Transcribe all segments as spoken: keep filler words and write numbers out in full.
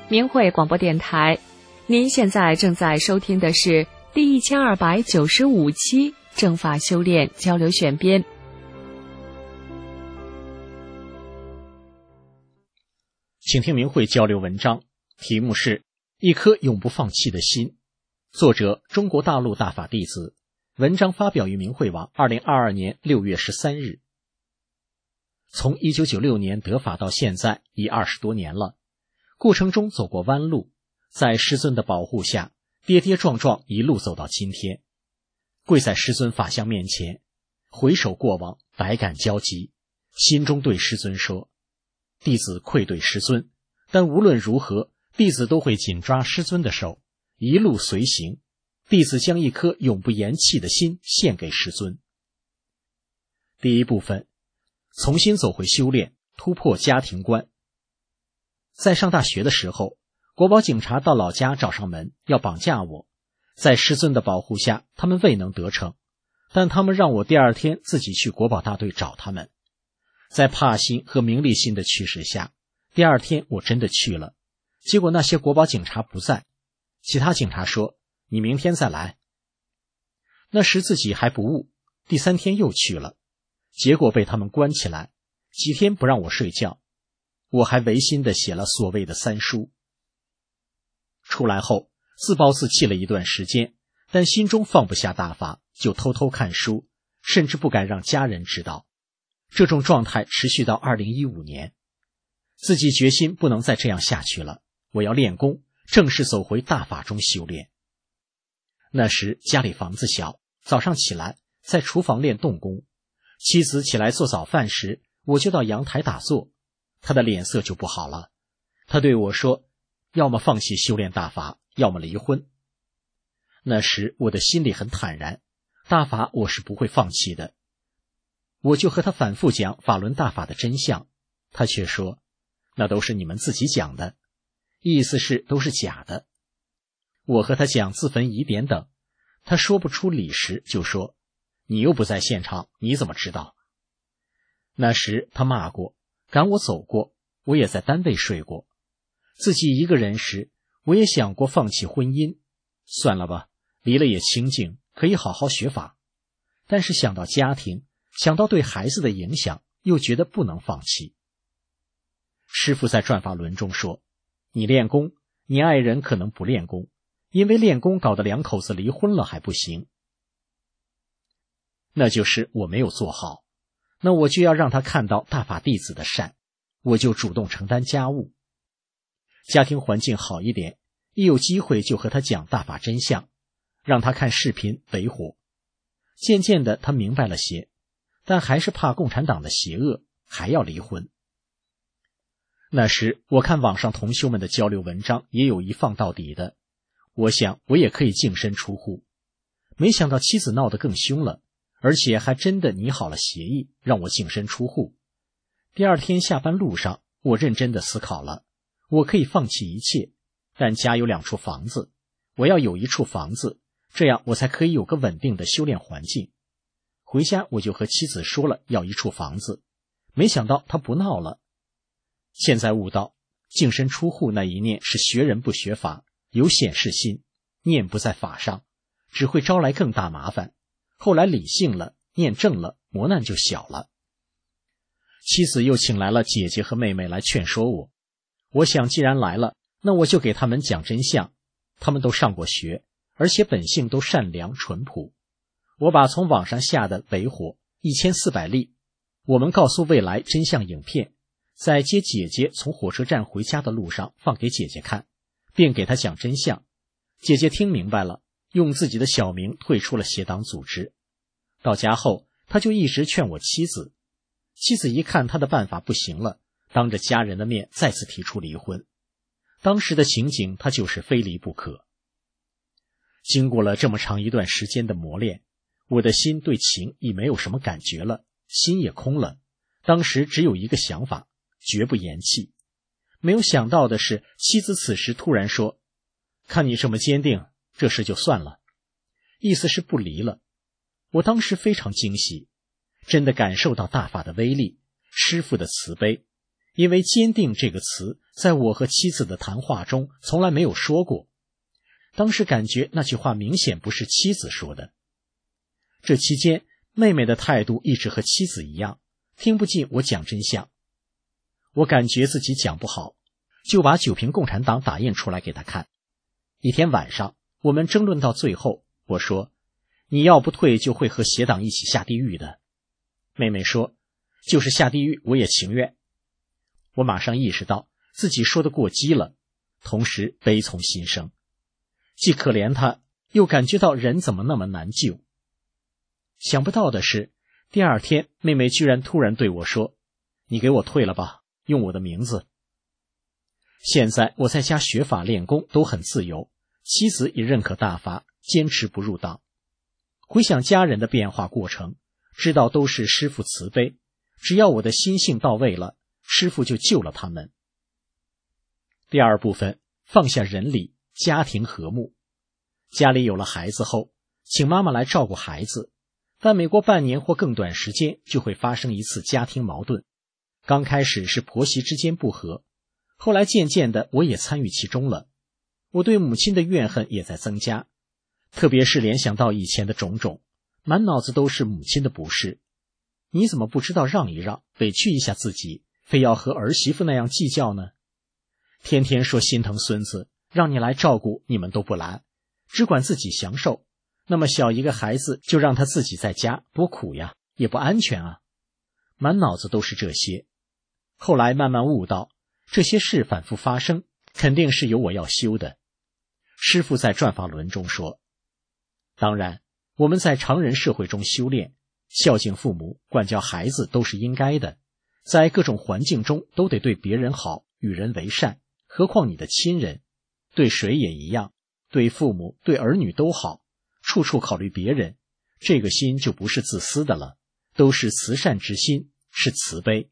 明慧广播电台，您现在正在收听的是第一千二百九十五期正法修炼交流选编。 请听明慧交流文章，题目是《一颗永不放弃的心》，作者中国大陆大法弟子，文章发表于明慧网二零二二年六月十三日。从一九九六年得法到现在已二十多年了，过程中走过弯路，在师尊的保护下跌跌撞撞一路走到今天，跪在师尊法相面前，回首过往，百感交集，心中对师尊说，弟子愧对师尊，但无论如何，弟子都会紧抓师尊的手，一路随行，弟子将一颗永不言弃的心献给师尊。第一部分，重新走回修炼，突破家庭观。在上大学的时候，国保警察到老家找上门，要绑架我。在师尊的保护下，他们未能得逞，但他们让我第二天自己去国保大队找他们。在怕心和名利心的驱使下，第二天我真的去了，结果那些国保警察不在，其他警察说，你明天再来。那时自己还不悟，第三天又去了，结果被他们关起来，几天不让我睡觉。我还违心地写了所谓的三书。出来后自暴自弃了一段时间，但心中放不下大法，就偷偷看书，甚至不敢让家人知道。这种状态持续到二零一五年，自己决心不能再这样下去了，我要练功，正式走回大法中修炼。那时家里房子小，早上起来在厨房练动功，妻子起来做早饭时，我就到阳台打坐，他的脸色就不好了。他对我说，要么放弃修炼大法，要么离婚。那时我的心里很坦然，大法我是不会放弃的。我就和他反复讲法轮大法的真相，他却说，那都是你们自己讲的，意思是都是假的。我和他讲自焚疑点等，他说不出理时就说，你又不在现场，你怎么知道？那时他骂过，赶我走过，我也在单位睡过。自己一个人时，我也想过放弃婚姻，算了吧，离了也清静，可以好好学法。但是想到家庭，想到对孩子的影响，又觉得不能放弃。师父在转法轮中说，你练功，你爱人可能不练功，因为练功搞得两口子离婚了还不行。那就是我没有做好，那我就要让他看到大法弟子的善，我就主动承担家务。家庭环境好一点，一有机会就和他讲大法真相，让他看视频维火。渐渐的他明白了些，但还是怕共产党的邪恶，还要离婚。那时我看网上同修们的交流文章，也有一放到底的，我想我也可以净身出户。没想到妻子闹得更凶了，而且还真的拟好了协议，让我净身出户。第二天下班路上，我认真的思考了，我可以放弃一切，但家有两处房子，我要有一处房子，这样我才可以有个稳定的修炼环境。回家我就和妻子说了要一处房子，没想到她不闹了。现在悟到，净身出户那一念是学人不学法，有显示心，念不在法上，只会招来更大麻烦。后来理性了，念正了，磨难就小了。妻子又请来了姐姐和妹妹来劝说我，我想既然来了，那我就给他们讲真相。他们都上过学，而且本性都善良淳朴。我把从网上下的维火一千四百例，我们告诉未来真相影片，在接姐姐从火车站回家的路上放给姐姐看，并给她讲真相。姐姐听明白了，用自己的小名退出了邪党组织。到家后，她就一直劝我妻子。妻子一看她的办法不行了，当着家人的面再次提出离婚。当时的情景，她就是非离不可。经过了这么长一段时间的磨练，我的心对情已没有什么感觉了，心也空了。当时只有一个想法，绝不言弃。没有想到的是，妻子此时突然说，看你这么坚定，这事就算了，意思是不离了。我当时非常惊喜，真的感受到大法的威力，师父的慈悲， 因为坚定这个词在我和妻子的谈话中从来没有说过。当时感觉那句话明显不是妻子说的。这期间，妹妹的态度一直和妻子一样，听不进我讲真相。我感觉自己讲不好，就把九评共产党打印出来给她看。一天晚上，我们争论到最后，我说，你要不退就会和邪党一起下地狱的。妹妹说，就是下地狱我也情愿。我马上意识到自己说得过激了，同时悲从心生，既可怜她，又感觉到人怎么那么难救。想不到的是，第二天妹妹居然突然对我说，你给我退了吧，用我的名字。现在我在家学法练功都很自由，妻子也认可大法，坚持不入党。回想家人的变化过程，知道都是师父慈悲，只要我的心性到位了，师父就救了他们。第二部分，放下人理，家庭和睦。家里有了孩子后，请妈妈来照顾孩子，但每过半年或更短时间就会发生一次家庭矛盾。刚开始是婆媳之间不和，后来渐渐的我也参与其中了。我对母亲的怨恨也在增加，特别是联想到以前的种种，满脑子都是母亲的不是。你怎么不知道让一让，委屈一下自己，非要和儿媳妇那样计较呢？天天说心疼孙子，让你来照顾你们都不来，只管自己享受，那么小一个孩子就让他自己在家，多苦呀，也不安全啊。满脑子都是这些。后来慢慢悟到，这些事反复发生，肯定是有我要修的。师父在转法轮中说，当然我们在常人社会中修炼，孝敬父母，管教孩子都是应该的，在各种环境中都得对别人好，与人为善，何况你的亲人，对谁也一样，对父母对儿女都好，处处考虑别人，这个心就不是自私的了，都是慈善之心，是慈悲。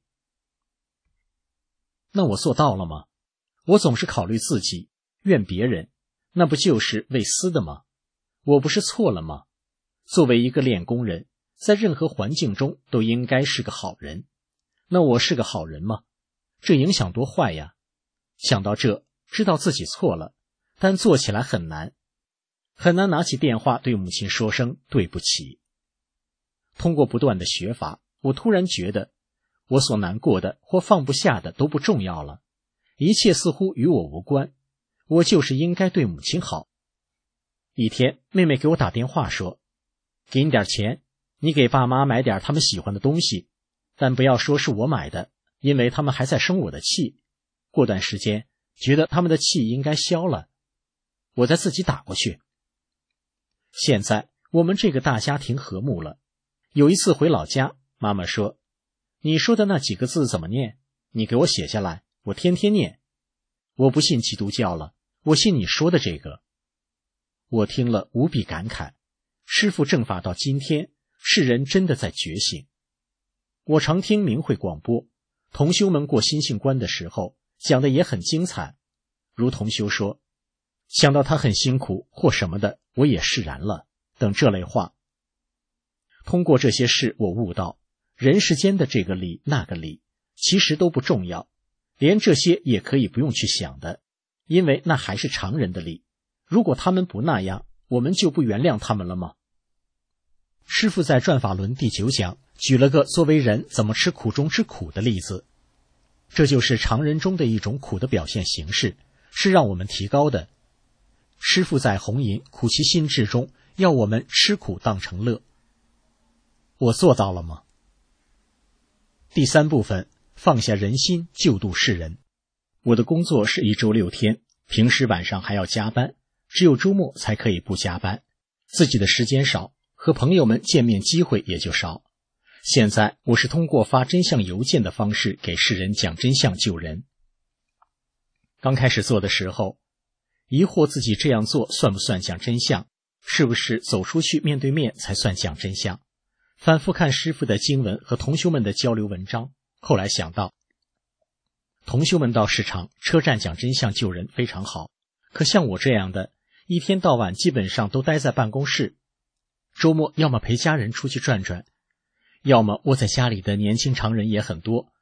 那我做到了吗？我总是考虑自己，怨别人，那不就是为私的吗？我不是错了吗？作为一个练功人，在任何环境中都应该是个好人。那我是个好人吗？这影响多坏呀！想到这，知道自己错了，但做起来很难，很难拿起电话对母亲说声对不起。通过不断的学法，我突然觉得，我所难过的或放不下的都不重要了，一切似乎与我无关，我就是应该对母亲好。一天，妹妹给我打电话说，给你点钱，你给爸妈买点他们喜欢的东西，但不要说是我买的，因为他们还在生我的气，过段时间觉得他们的气应该消了，我再自己打过去。现在我们这个大家庭和睦了。有一次回老家，妈妈说，你说的那几个字怎么念？你给我写下来，我天天念。我不信基督教了，我信你说的这个。我听了无比感慨，师父正法到今天，世人真的在觉醒。我常听明慧广播，同修们过心性关的时候讲的也很精彩，如同修说，想到他很辛苦或什么的，我也释然了，等这类话。通过这些事，我悟到人世间的这个理那个理其实都不重要，连这些也可以不用去想的，因为那还是常人的理。如果他们不那样，我们就不原谅他们了吗？师父在转法轮第九讲举了个作为人怎么吃苦中之苦的例子，这就是常人中的一种苦的表现形式，是让我们提高的。师父在弘引苦其心志中要我们吃苦当成乐，我做到了吗？第三部分，放下人心，救度世人。我的工作是一周六天，平时晚上还要加班，只有周末才可以不加班，自己的时间少，和朋友们见面机会也就少。现在我是通过发真相邮件的方式给世人讲真相救人。刚开始做的时候，疑惑自己这样做算不算讲真相，是不是走出去面对面才算讲真相。反复看师父的经文和同修们的交流文章，后来想到，同修们到市场、车站讲真相救人非常好，可像我这样的，一天到晚基本上都待在办公室，周末要么陪家人出去转转，要么窝在家里的年轻常人也很多，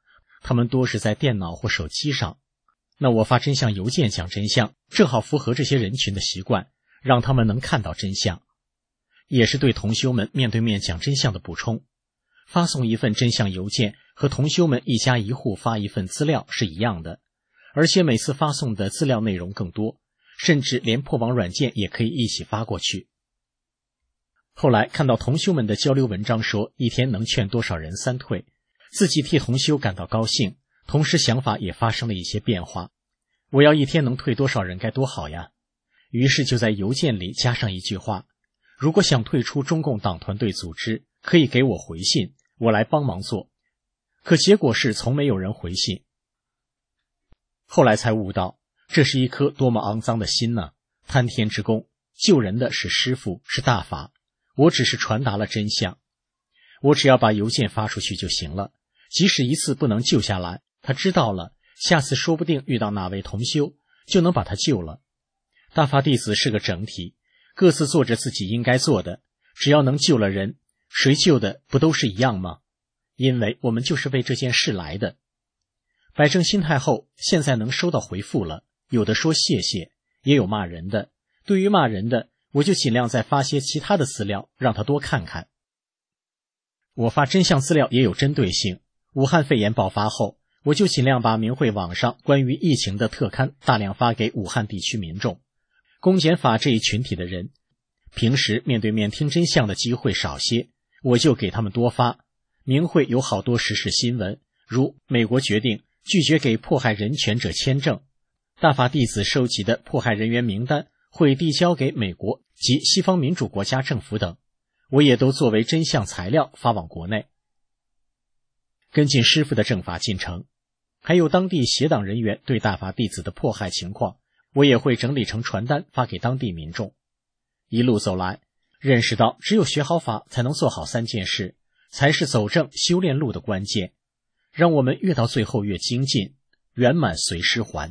他们多是在电脑或手机上。那我发真相邮件讲真相，正好符合这些人群的习惯，让他们能看到真相，也是对同修们面对面讲真相的补充。发送一份真相邮件和同修们一家一户发一份资料是一样的，而且每次发送的资料内容更多，甚至连破网软件也可以一起发过去。后来看到同修们的交流文章说一天能劝多少人三退，自己替同修感到高兴，同时想法也发生了一些变化。我要一天能退多少人该多好呀，于是就在邮件里加上一句话，如果想退出中共党团队组织，可以给我回信，我来帮忙做。可结果是从没有人回信。后来才悟到，这是一颗多么肮脏的心呢！贪天之功，救人的是师父，是大法，我只是传达了真相。我只要把邮件发出去就行了，即使一次不能救下来，他知道了，下次说不定遇到哪位同修，就能把他救了。大法弟子是个整体，各自做着自己应该做的，只要能救了人，谁救的不都是一样吗？因为我们就是为这件事来的。摆正心态后，现在能收到回复了，有的说谢谢，也有骂人的。对于骂人的，我就尽量再发些其他的资料，让他多看看。我发真相资料也有针对性，武汉肺炎爆发后，我就尽量把明慧网上关于疫情的特刊大量发给武汉地区民众。公检法这一群体的人，平时面对面听真相的机会少些，我就给他们多发。明慧有好多时事新闻，如美国决定拒绝给迫害人权者签证，大法弟子收集的迫害人员名单会递交给美国及西方民主国家政府等，我也都作为真相材料发往国内。跟进师父的正法进程，还有当地邪党人员对大法弟子的迫害情况，我也会整理成传单发给当地民众。一路走来，认识到只有学好法才能做好三件事，才是走正修炼路的关键，让我们越到最后越精进，圆满随师还。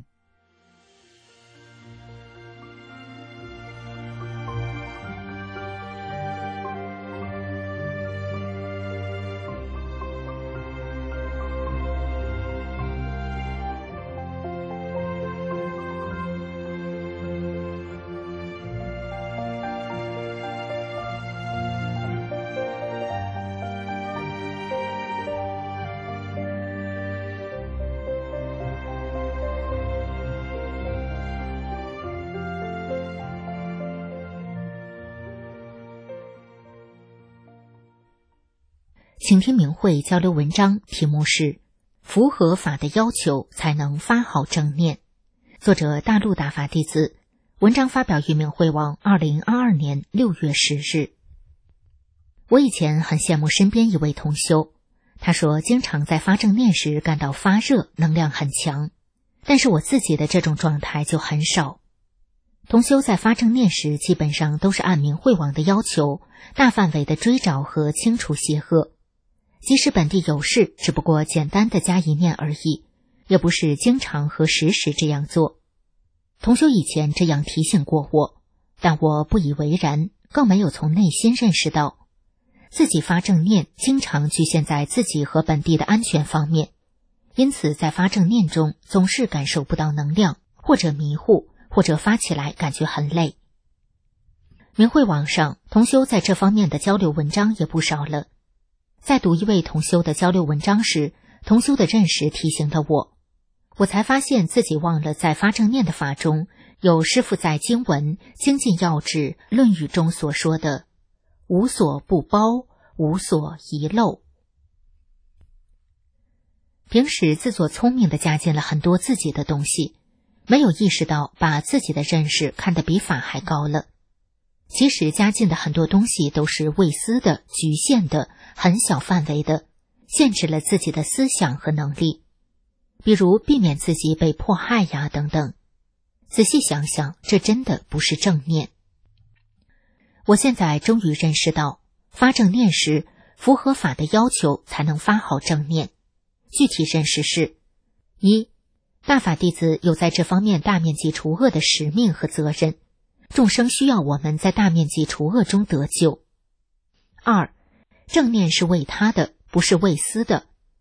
请听明慧交流文章，题目是符合法的要求才能发好正念，作者大陆大法弟子，文章发表于明慧网二零二二年六月十日。我以前很羡慕身边一位同修，他说经常在发正念时感到发热，能量很强，但是我自己的这种状态就很少。同修在发正念时基本上都是按明慧网的要求，大范围的追找和清除邪恶，即使本地有事，只不过简单的加一念而已，也不是经常和时时这样做。同修以前这样提醒过我，但我不以为然，更没有从内心认识到自己发正念经常局限在自己和本地的安全方面，因此在发正念中总是感受不到能量，或者迷糊，或者发起来感觉很累。明慧网上同修在这方面的交流文章也不少了。在读一位同修的交流文章时，同修的认识提醒了我，我才发现自己忘了在发正念的法中有师父在经文精进要旨论语中所说的无所不包，无所遗漏。平时自作聪明地加进了很多自己的东西，没有意识到把自己的认识看得比法还高了。其实加进的很多东西都是未思的、局限的、很小范围的，限制了自己的思想和能力，比如避免自己被迫害呀等等。仔细想想，这真的不是正念。我现在终于认识到，发正念时符合法的要求才能发好正念。具体认识是：一、大法弟子有在这方面大面积除恶的使命和责任，众生需要我们在大面积除恶中得救。二、正念是为他的，不是为私的。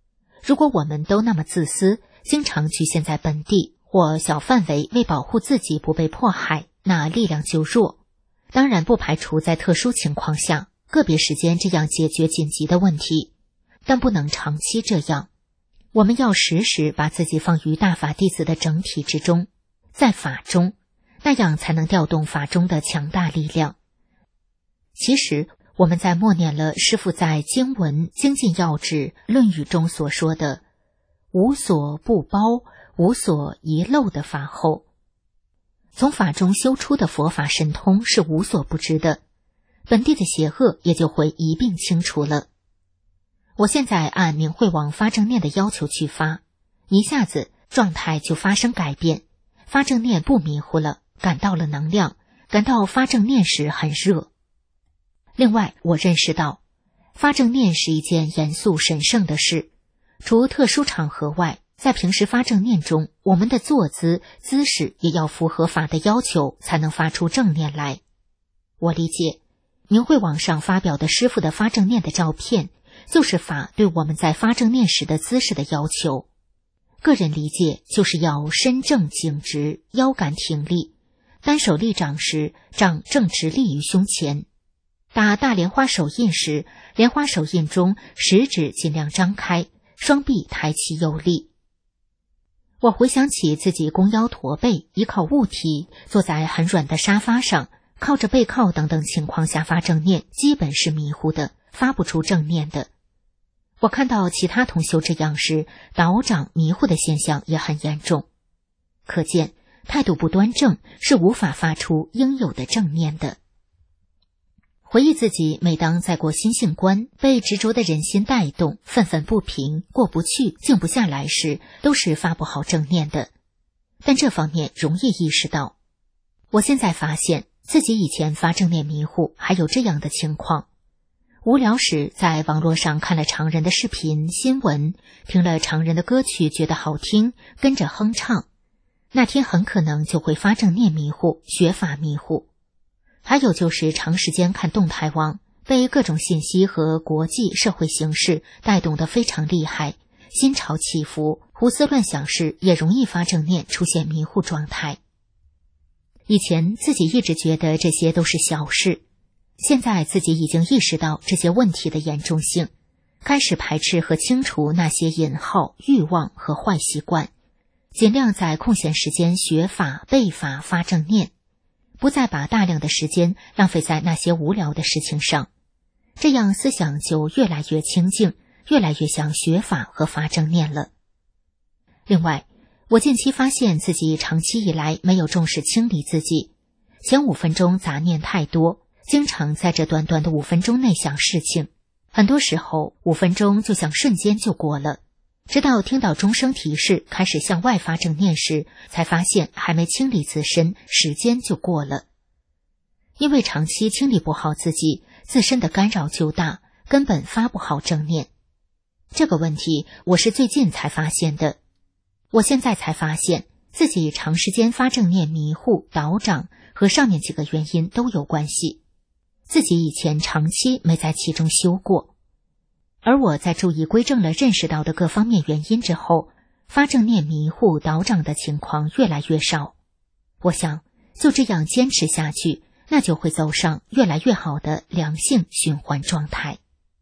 如果我们都那么自私，经常局限在本地或小范围为保护自己不被迫害，那力量就弱。当然不排除在特殊情况下个别时间这样解决紧急的问题，但不能长期这样。我们要时时把自己放于大法弟子的整体之中，在法中，那样才能调动法中的强大力量。其实我们在默念了师父在经文精进要旨论语中所说的无所不包无所遗漏的法后，从法中修出的佛法神通是无所不知的，本地的邪恶也就会一并清除了。我现在按明慧网发正念的要求去发，一下子状态就发生改变，发正念不迷糊了，感到了能量，感到发正念时很热。另外我认识到发正念是一件严肃神圣的事，除特殊场合外，在平时发正念中，我们的坐姿姿势也要符合法的要求，才能发出正念来。我理解明慧网上发表的师父的发正念的照片，就是法对我们在发正念时的姿势的要求。个人理解就是要身正颈直，腰杆挺立，单手立掌时，掌正直立于胸前。打大莲花手印时，莲花手印中食指尽量张开，双臂抬起有力。我回想起自己弓腰驼背，依靠物体，坐在很软的沙发上，靠着背靠等等情况下发正念，基本是迷糊的，发不出正念的。我看到其他同修这样时，倒掌迷糊的现象也很严重，可见态度不端正是无法发出应有的正念的。回忆自己每当在过心性关，被执着的人心带动，愤愤不平，过不去，静不下来时，都是发不好正念的。但这方面容易意识到。我现在发现自己以前发正念迷糊，还有这样的情况。无聊时在网络上看了常人的视频新闻，听了常人的歌曲觉得好听，跟着哼唱，那天很可能就会发正念迷糊，学法迷糊。还有就是长时间看动态网，被各种信息和国际社会形势带动得非常厉害，心潮起伏，胡思乱想时也容易发正念，出现迷糊状态。以前自己一直觉得这些都是小事，现在自己已经意识到这些问题的严重性，开始排斥和清除那些引号、欲望和坏习惯，尽量在空闲时间学法、背法、发正念，不再把大量的时间浪费在那些无聊的事情上，这样思想就越来越清净，越来越像学法和发正念了。另外，我近期发现自己长期以来没有重视清理自己，前五分钟杂念太多，经常在这短短的五分钟内想事情，很多时候五分钟就像瞬间就过了。直到听到钟声提示开始向外发正念时，才发现还没清理自身，时间就过了。因为长期清理不好自己，自身的干扰就大，根本发不好正念。这个问题我是最近才发现的。我现在才发现自己长时间发正念迷糊、倒掌和上面几个原因都有关系，自己以前长期没在其中修过。而我在注意归正了认识到的各方面原因之后，发正念迷糊倒掌的情况越来越少。我想就这样坚持下去，那就会走上越来越好的良性循环状态。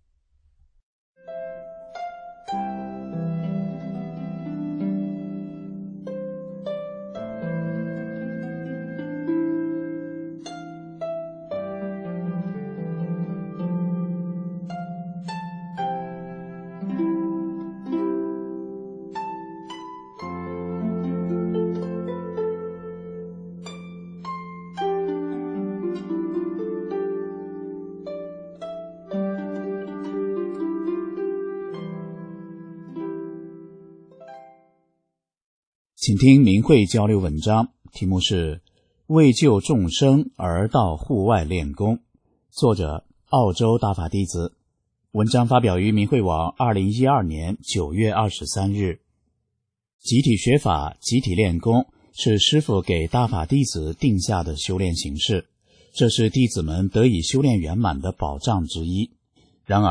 请听明慧交流文章，题目是为救众生而到户外练功，作者澳洲大法弟子。文章发表于明慧网二零一二年九月二十三日。集体学法、集体练功是师父给大法弟子定下的修炼形式，这是弟子们得以修炼圆满的保障之一。然而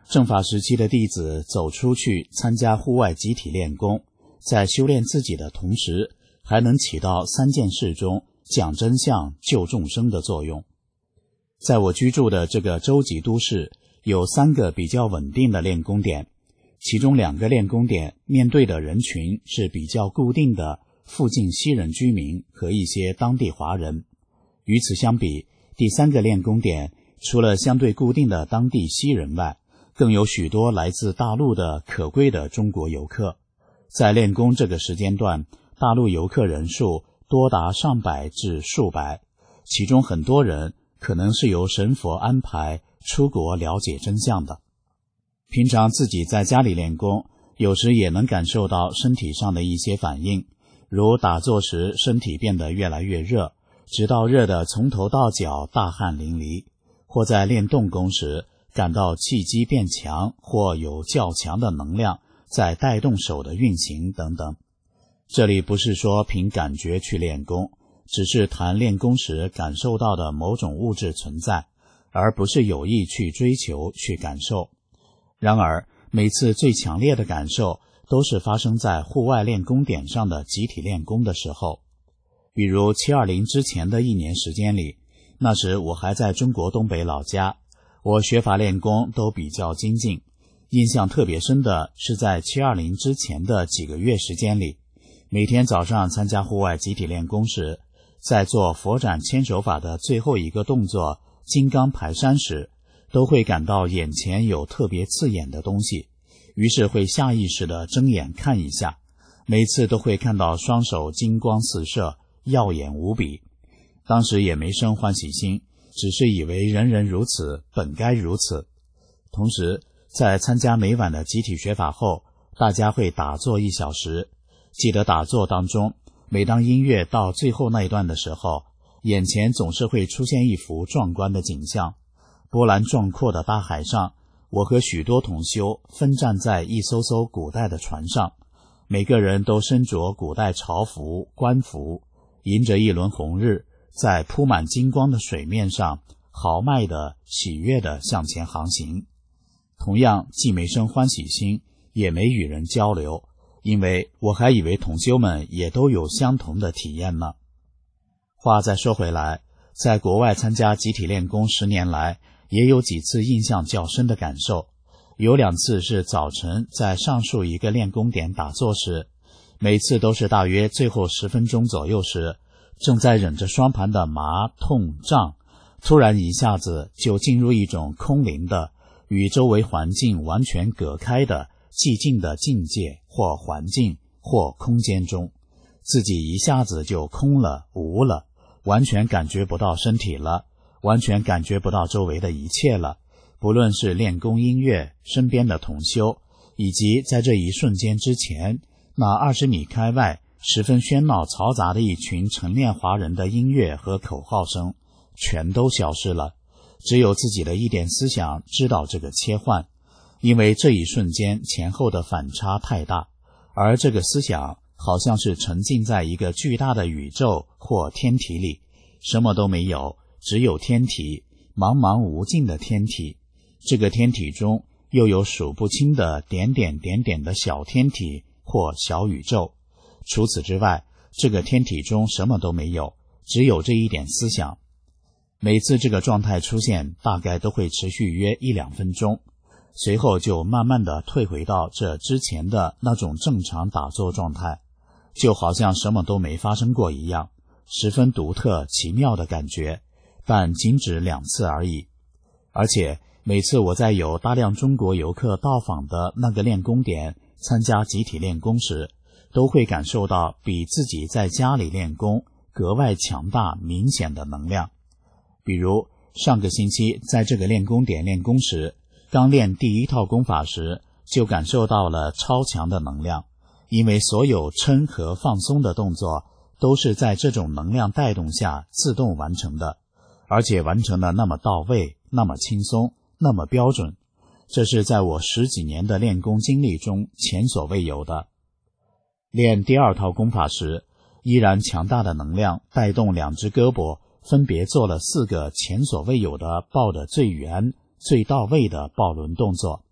正法时期的弟子走出去参加户外集体练功，在修炼自己的同时，还能起到三件事中讲真相、救众生的作用。在我居住的这个洲际都市，有三个比较稳定的练功点，其中两个练功点面对的人群是比较固定的附近西人居民和一些当地华人。与此相比，第三个练功点除了相对固定的当地西人外，更有许多来自大陆的可贵的中国游客。在练功这个时间段，大陆游客人数多达上百至数百，其中很多人可能是由神佛安排出国了解真相的。平常自己在家里练功，有时也能感受到身体上的一些反应，如打坐时身体变得越来越热，直到热得从头到脚大汗淋漓，或在练动功时感到气机变强，或有较强的能量在带动手的运行等等。这里不是说凭感觉去练功，只是谈练功时感受到的某种物质存在，而不是有意去追求去感受。然而每次最强烈的感受都是发生在户外练功点上的集体练功的时候。比如七二零之前的一年时间里，那时我还在中国东北老家，我学法练功都比较精进。印象特别深的是在七二零之前的几个月时间里，每天早上参加户外集体练功时，在做佛展千手法的最后一个动作金刚排山时，都会感到眼前有特别刺眼的东西，于是会下意识地睁眼看一下，每次都会看到双手金光四射，耀眼无比。当时也没生欢喜心，只是以为人人如此，本该如此。同时在参加每晚的集体学法后，大家会打坐一小时。记得打坐当中，每当音乐到最后那一段的时候，眼前总是会出现一幅壮观的景象。波澜壮阔的大海上，我和许多同修分站在一艘艘古代的船上，每个人都身着古代朝服官服，迎着一轮红日，在铺满金光的水面上豪迈的喜悦地向前航行。同样既没生欢喜心，也没与人交流，因为我还以为同修们也都有相同的体验呢。话再说回来，在国外参加集体练功十年来，也有几次印象较深的感受。有两次是早晨在上述一个练功点打坐时，每次都是大约最后十分钟左右时，正在忍着双盘的麻痛胀，突然一下子就进入一种空灵的与周围环境完全隔开的寂静的境界或环境或空间中，自己一下子就空了无了，完全感觉不到身体了，完全感觉不到周围的一切了，不论是练功音乐、身边的同修，以及在这一瞬间之前那二十米开外十分喧闹嘈杂的一群晨练华人的音乐和口号声，全都消失了。只有自己的一点思想知道这个切换，因为这一瞬间前后的反差太大，而这个思想好像是沉浸在一个巨大的宇宙或天体里，什么都没有，只有天体，茫茫无尽的天体。这个天体中又有数不清的点点点点的小天体或小宇宙。除此之外，这个天体中什么都没有，只有这一点思想。每次这个状态出现，大概都会持续约一两分钟，随后就慢慢地退回到这之前的那种正常打坐状态，就好像什么都没发生过一样，十分独特奇妙的感觉，但仅止两次而已。而且每次我在有大量中国游客到访的那个练功点参加集体练功时，都会感受到比自己在家里练功格外强大明显的能量。比如上个星期在这个练功点练功时，刚练第一套功法时，就感受到了超强的能量，因为所有撑和放松的动作都是在这种能量带动下自动完成的，而且完成的那么到位，那么轻松，那么标准，这是在我十几年的练功经历中前所未有的。练第二套功法时，依然强大的能量带动两只胳膊分别做了四个前所未有的抱得最圆最到位的抱轮动作，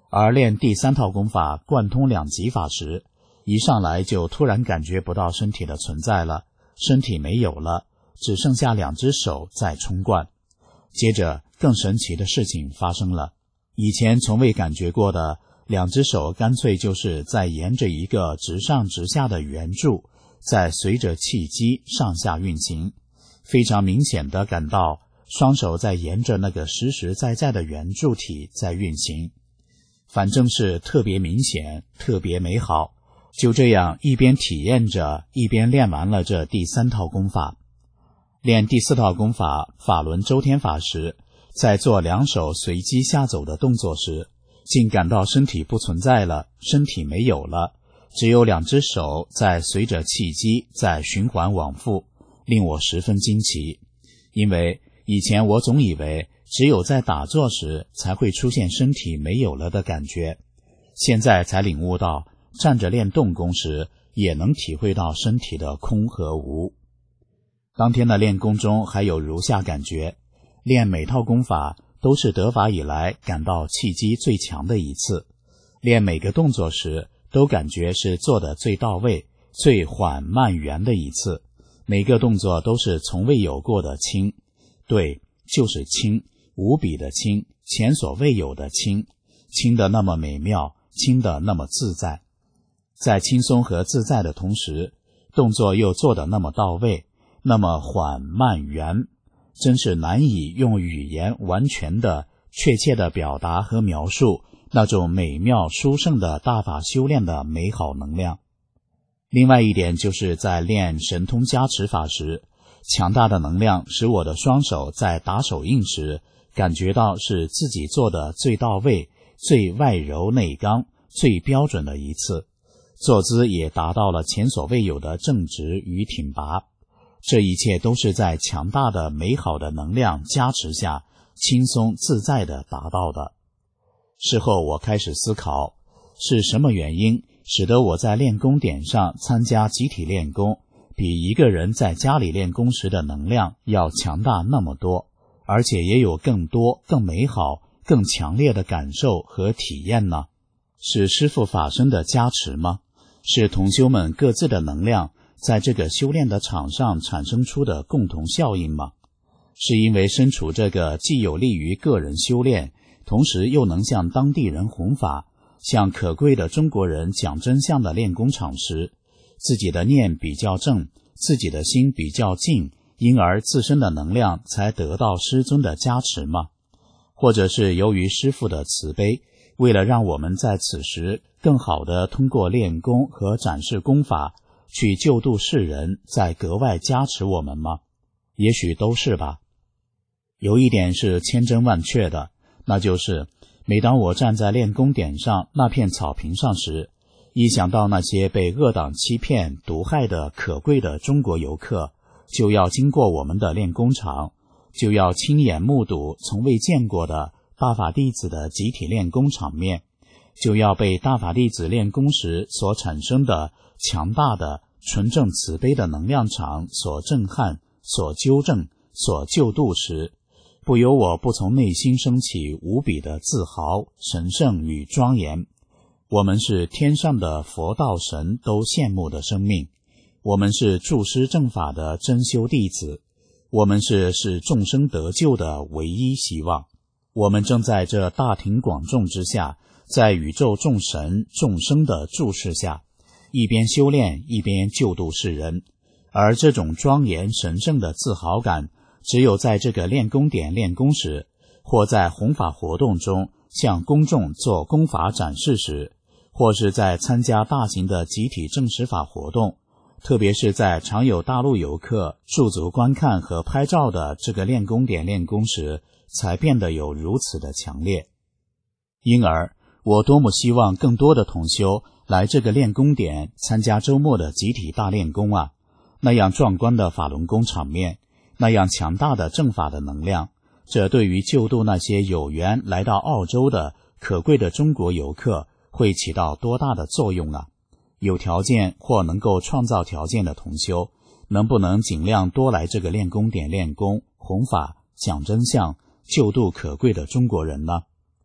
而练第三套功法贯通两极法时，一上来就突然感觉不到身体的存在了，身体没有了，只剩下两只手在冲贯。接着更神奇的事情发生了，以前从未感觉过的，两只手干脆就是在沿着一个直上直下的圆柱，在随着气机上下运行，非常明显地感到双手在沿着那个实实在在的圆柱体在运行，反正是特别明显，特别美好。就这样一边体验着，一边练完了这第三套功法。练第四套功法法轮周天法时，在做两手随机下走的动作时，竟感到身体不存在了，身体没有了，只有两只手在随着气机在循环往复，令我十分惊奇。因为以前我总以为只有在打坐时才会出现身体没有了的感觉，现在才领悟到站着练动功时也能体会到身体的空和无。当天的练功中还有如下感觉，练每套功法都是得法以来感到气机最强的一次，练每个动作时都感觉是做得最到位、最缓慢圆的一次，每个动作都是从未有过的轻，对，就是轻，无比的轻，前所未有的轻，轻得那么美妙，轻得那么自在。在轻松和自在的同时，动作又做得那么到位，那么缓慢圆，真是难以用语言完全的、确切的表达和描述那种美妙殊胜的大法修炼的美好能量。另外一点就是在练神通加持法时，强大的能量使我的双手在打手印时感觉到是自己做的最到位、最外柔内刚、最标准的一次，坐姿也达到了前所未有的正直与挺拔。这一切都是在强大的美好的能量加持下轻松自在地达到的。事后我开始思考，是什么原因使得我在练功点上参加集体练功比一个人在家里练功时的能量要强大那么多，而且也有更多、更美好、更强烈的感受和体验呢？是师父法身的加持吗？是同修们各自的能量在这个修炼的场上产生出的共同效应吗？是因为身处这个既有利于个人修炼，同时又能向当地人弘法，向可贵的中国人讲真相的练功场时，自己的念比较正，自己的心比较静，因而自身的能量才得到师尊的加持吗？或者是由于师父的慈悲，为了让我们在此时更好地通过练功和展示功法去救度世人，再格外加持我们吗？也许都是吧。有一点是千真万确的，那就是每当我站在练功点上那片草坪上时，一想到那些被恶党欺骗毒害的可贵的中国游客就要经过我们的练功场，就要亲眼目睹从未见过的大法弟子的集体练功场面，就要被大法弟子练功时所产生的强大的纯正慈悲的能量场所震撼、所纠正、所救度时，不由我不从内心升起无比的自豪、神圣与庄严。我们是天上的佛道神都羡慕的生命，我们是助师正法的真修弟子，我们是使众生得救的唯一希望。我们正在这大庭广众之下，在宇宙众神众生的注视下，一边修炼一边救度世人，而这种庄严神圣的自豪感，只有在这个练功点练功时，或在弘法活动中向公众做功法展示时，或是在参加大型的集体证实法活动，特别是在常有大陆游客驻足观看和拍照的这个练功点练功时，才变得有如此的强烈。因而我多么希望更多的同修来这个练功点参加周末的集体大练功啊！那样壮观的法轮功场面，那样强大的正法的能量，这对于救度那些有缘来到澳洲的可贵的中国游客会起到多大的作用啊！有条件或能够创造条件的同修，能不能尽量多来这个练功点练功、弘法、讲真相，救度可贵的中国人呢？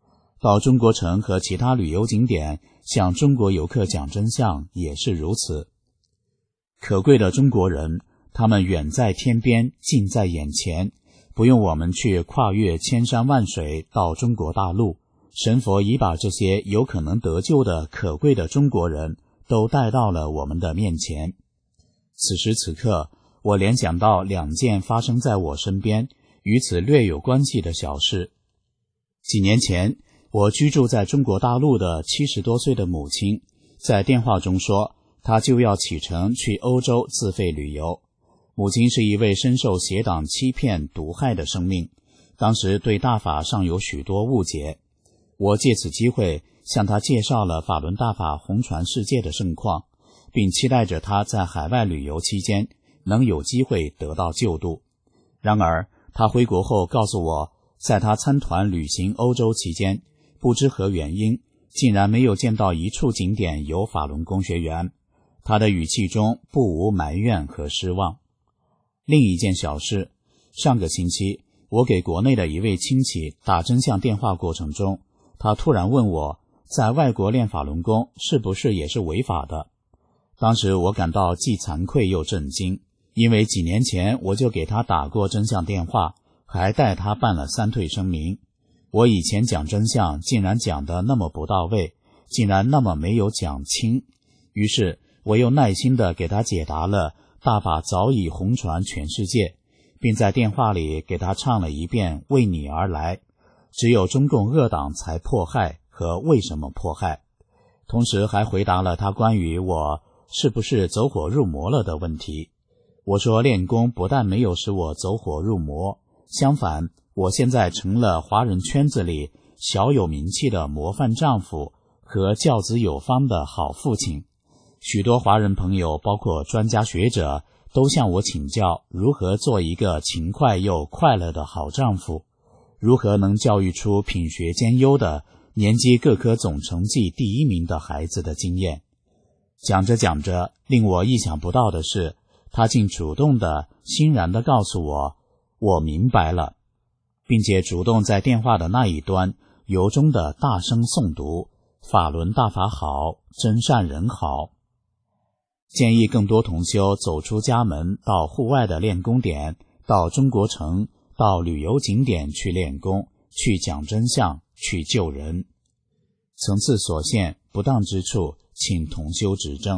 到中国城和其他旅游景点向中国游客讲真相也是如此。可贵的中国人，他们远在天边，近在眼前，不用我们去跨越千山万水到中国大陆，神佛已把这些有可能得救的可贵的中国人都带到了我们的面前。此时此刻，我联想到两件发生在我身边与此略有关系的小事。几年前，我居住在中国大陆的七十多岁的母亲在电话中说，她就要启程去欧洲自费旅游。母亲是一位深受邪党欺骗毒害的生命，当时对大法尚有许多误解。我借此机会向她介绍了法轮大法红传世界的盛况，并期待着她在海外旅游期间能有机会得到救度。然而她回国后告诉我，在她参团旅行欧洲期间，不知何原因，竟然没有见到一处景点有法轮功学员。她的语气中不无埋怨和失望。另一件小事，上个星期我给国内的一位亲戚打真相电话过程中，他突然问我，在外国练法轮功是不是也是违法的？当时我感到既惭愧又震惊，因为几年前我就给他打过真相电话，还带他办了三退声明。我以前讲真相竟然讲得那么不到位，竟然那么没有讲清。于是我又耐心地给他解答了大法早已红传全世界，并在电话里给他唱了一遍为你而来，只有中共恶党才迫害和为什么迫害，同时还回答了他关于我是不是走火入魔了的问题。我说练功不但没有使我走火入魔，相反，我现在成了华人圈子里小有名气的模范丈夫和教子有方的好父亲。许多华人朋友包括专家学者都向我请教如何做一个勤快又快乐的好丈夫，如何能教育出品学兼优的年级各科总成绩第一名的孩子的经验。讲着讲着，令我意想不到的是，他竟主动的欣然地告诉我，我明白了，并且主动在电话的那一端由衷的大声诵读法轮大法好，真善人好。建议更多同修走出家门，到户外的练功点，到中国城，到旅游景点去练功，去讲真相，去救人。层次所限，不当之处，请同修指正。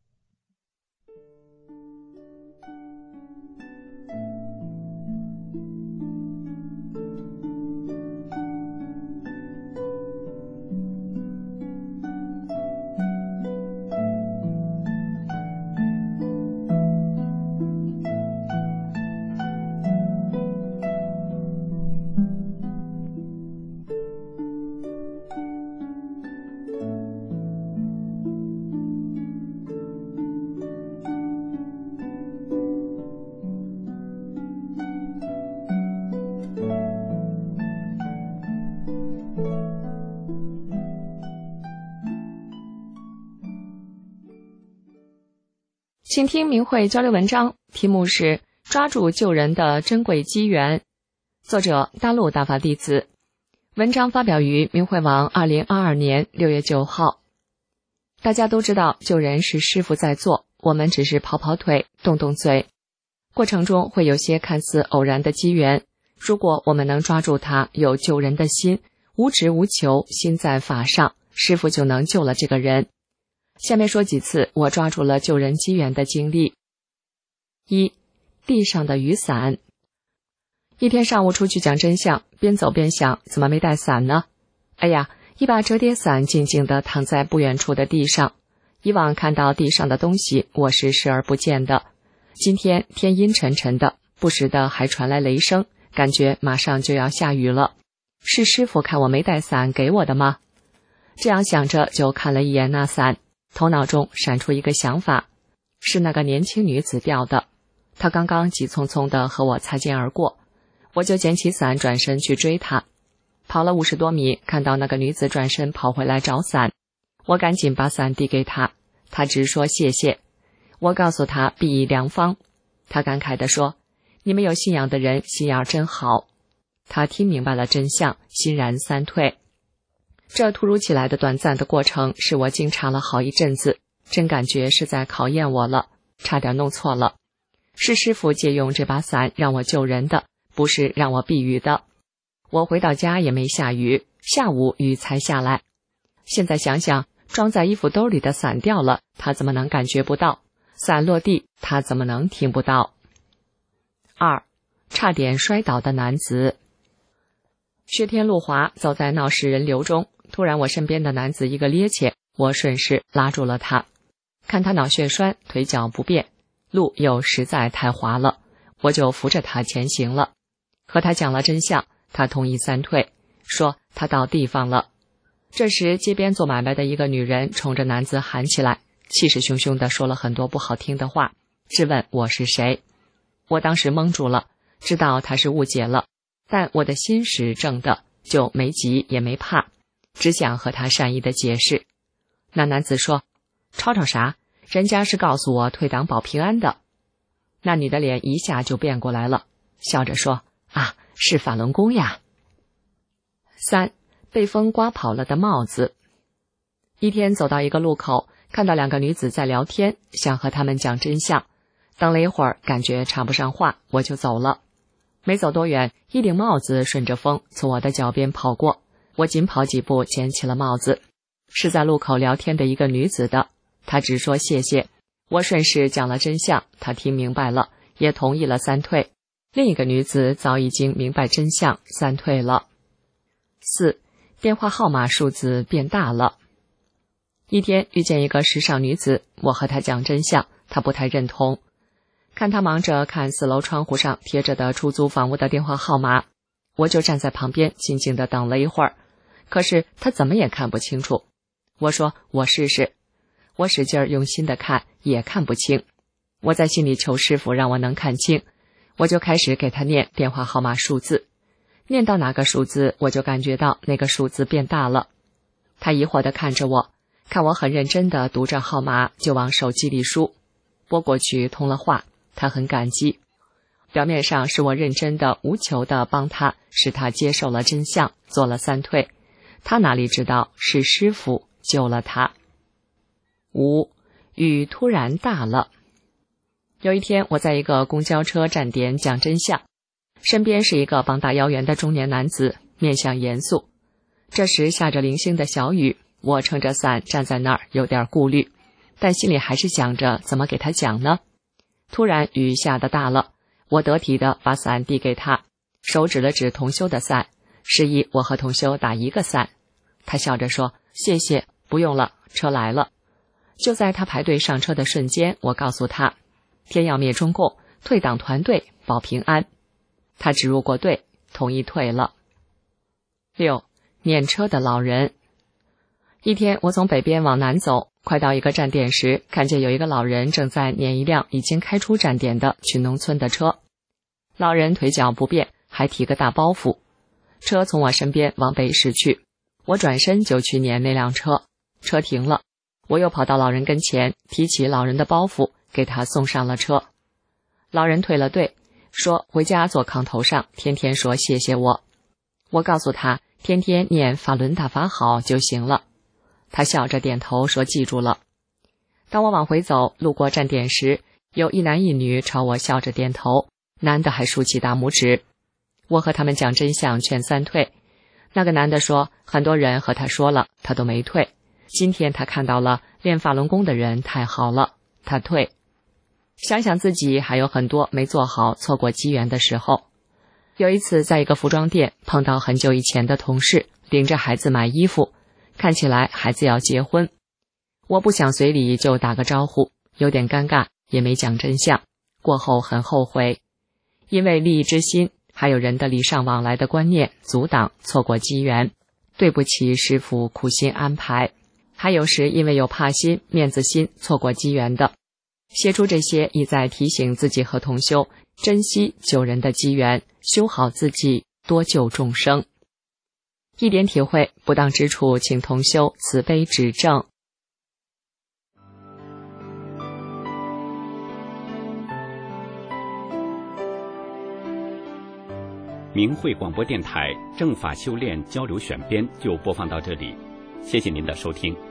请听明慧交流文章，题目是抓住救人的珍贵机缘，作者大陆大法弟子。文章发表于明慧网二零二二年六月九号。大家都知道救人是师父在做，我们只是跑跑腿动动嘴，过程中会有些看似偶然的机缘，如果我们能抓住它，有救人的心，无执无求，心在法上，师父就能救了这个人。下面说几次我抓住了救人机缘的经历。一、地上的雨伞。一天上午出去讲真相，边走边想，怎么没带伞呢？哎呀，一把折叠伞静静地躺在不远处的地上。以往看到地上的东西，我是视而不见的。今天天阴沉沉的，不时的还传来雷声，感觉马上就要下雨了。是师父看我没带伞给我的吗？这样想着，就看了一眼那伞。头脑中闪出一个想法，是那个年轻女子掉的。她刚刚急匆匆地和我擦肩而过，我就捡起伞转身去追她。跑了五十多米，看到那个女子转身跑回来找伞，我赶紧把伞递给她，她直说谢谢。我告诉她必以良方，她感慨地说，你们有信仰的人心眼真好。她听明白了真相，欣然三退。 这突如其来的短暂的过程使我惊诧了好一阵子，真感觉是在考验我了，差点弄错了。是师傅借用这把伞让我救人的，不是让我避雨的。我回到家也没下雨，下午雨才下来。现在想想，装在衣服兜里的伞掉了，他怎么能感觉不到？伞落地，他怎么能听不到？二，差点摔倒的男子。雪天路滑，走在闹市人流中，突然我身边的男子一个趔趄，我顺势拉住了他。看他脑血栓，腿脚不便，路又实在太滑了，我就扶着他前行了。和他讲了真相，他同意三退，说他到地方了。这时街边做买卖的一个女人冲着男子喊起来，气势汹汹地说了很多不好听的话，质问我是谁。我当时懵住了，知道他是误解了，但我的心是正的，就没急也没怕，只想和他善意的解释。那男子说，吵吵啥，人家是告诉我退档保平安的。那女的脸一下就变过来了，笑着说，啊，是法轮功呀。三，被风刮跑了的帽子。一天走到一个路口，看到两个女子在聊天，想和她们讲真相。等了一会儿，感觉插不上话，我就走了。没走多远，一顶帽子顺着风从我的脚边跑过，我紧跑几步捡起了帽子。是在路口聊天的一个女子的，她只说谢谢。我顺势讲了真相，她听明白了，也同意了三退。另一个女子早已经明白真相，三退了。四，电话号码数字变大了。一天遇见一个时尚女子，我和她讲真相，她不太认同。看她忙着看四楼窗户上贴着的出租房屋的电话号码，我就站在旁边静静地等了一会儿，可是她怎么也看不清楚。我说我试试，我使劲用心地看，也看不清。我在心里求师傅让我能看清，我就开始给她念电话号码数字。念到哪个数字，我就感觉到那个数字变大了。她疑惑地看着我，看我很认真地读着号码，就往手机里输。拨过去通了话，她很感激。表面上是我认真的无求地帮她，使她接受了真相，做了三退。她哪里知道是师傅救了她。五，雨突然大了。有一天我在一个公交车站点讲真相，身边是一个膀大腰圆的中年男子，面相严肃。这时下着零星的小雨，我撑着伞站在那儿，有点顾虑，但心里还是想着怎么给他讲呢。突然雨下得大了，我得体地把伞递给他，手指了指同修的伞，示意我和同修打一个伞。他笑着说，谢谢，不用了，车来了。就在他排队上车的瞬间，我告诉他，天要灭中共，退党团队保平安。他指入过队，同意退了。六，撵车的老人。一天我从北边往南走，快到一个站点时，看见有一个老人正在撵一辆已经开出站点的去农村的车。老人腿脚不便，还提个大包袱。车从我身边往北驶去，我转身就去撵那辆车。车停了，我又跑到老人跟前，提起老人的包袱，给他送上了车。老人退了队，说回家坐炕头上，天天说谢谢我。我告诉他，天天念法轮大法好就行了。他笑着点头说记住了。当我往回走，路过站点时，有一男一女朝我笑着点头，男的还竖起大拇指。我和他们讲真相，劝三退。那个男的说，很多人和他说了，他都没退。今天他看到了练法轮功的人太好了，他退。想想自己还有很多没做好，错过机缘的时候。有一次在一个服装店碰到很久以前的同事，领着孩子买衣服，看起来孩子要结婚。我不想随礼就打个招呼，有点尴尬，也没讲真相。过后很后悔，因为利益之心，还有人的礼尚往来的观念阻挡，错过机缘。对不起师父苦心安排。还有时因为有怕心、面子心，错过机缘的。写出这些，意在提醒自己和同修珍惜救人的机缘，修好自己，多救众生。一点体会，不当之处请同修慈悲指正。 明慧广播电台正法修炼交流选编就播放到这里，谢谢您的收听。